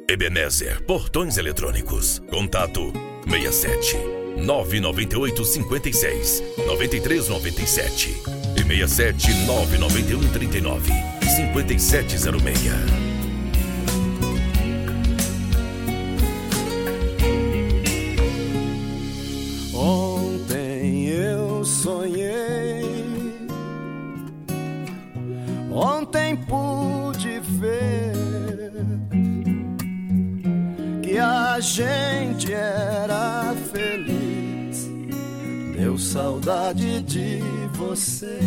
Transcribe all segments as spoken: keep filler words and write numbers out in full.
Ebenezer Portões Eletrônicos. Contato seis sete nove nove oito cinco seis nove três nove sete e seis sete nove nove um três nove cinco sete zero seis. Ontem eu sonhei, ontem pude ver que a gente era feliz. Deu saudade de você.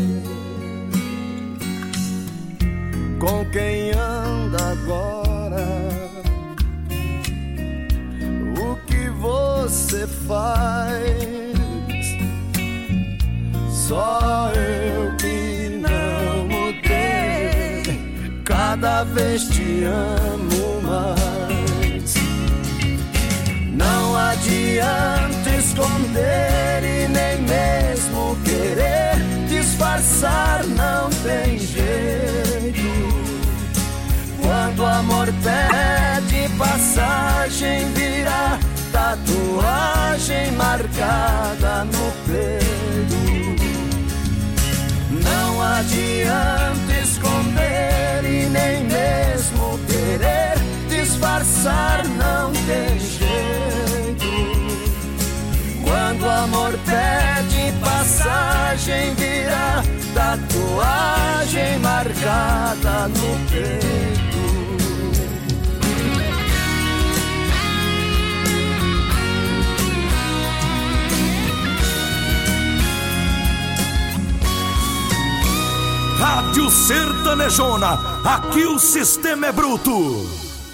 Com quem anda agora? O que você faz? Só eu que não mudei, cada vez te amo mais. Não adianta esconder e nem mesmo querer disfarçar, não tem jeito. Quando o amor pede passagem, vira tatuagem marcada no peito. Não adianta esconder e nem mesmo querer disfarçar, não tem jeito. Quando o amor pede passagem, vira tatuagem marcada no peito. Rádio Sertanejona, aqui o sistema é bruto.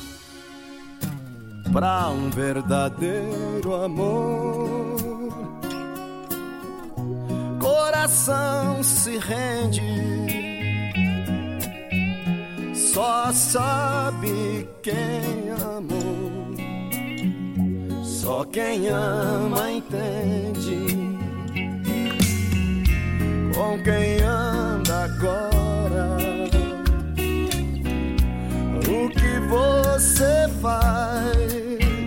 Pra um verdadeiro amor, coração se rende. Só sabe quem amou, só quem ama entende. Com quem anda agora? O que você faz?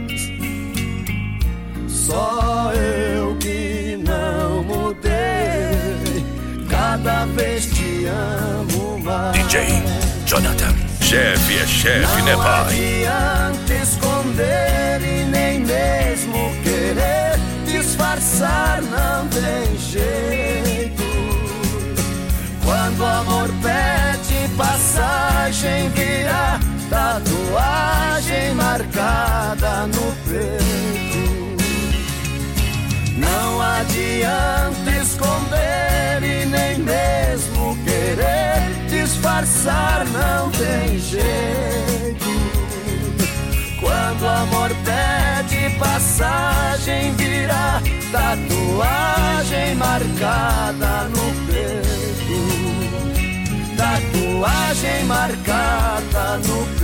Só eu que não mudei, cada vez te amo mais. D J Jonathan, chefe é chefe, né, pai? Não adianta esconder e nem mesmo querer disfarçar, não tem jeito. Quando o amor pede passagem, vira tatuagem marcada no peito. Não adianta esconder e nem mesmo querer disfarçar, não tem jeito. Quando o amor pede passagem, vira tatuagem marcada no peito. Tatuagem marcada no peito.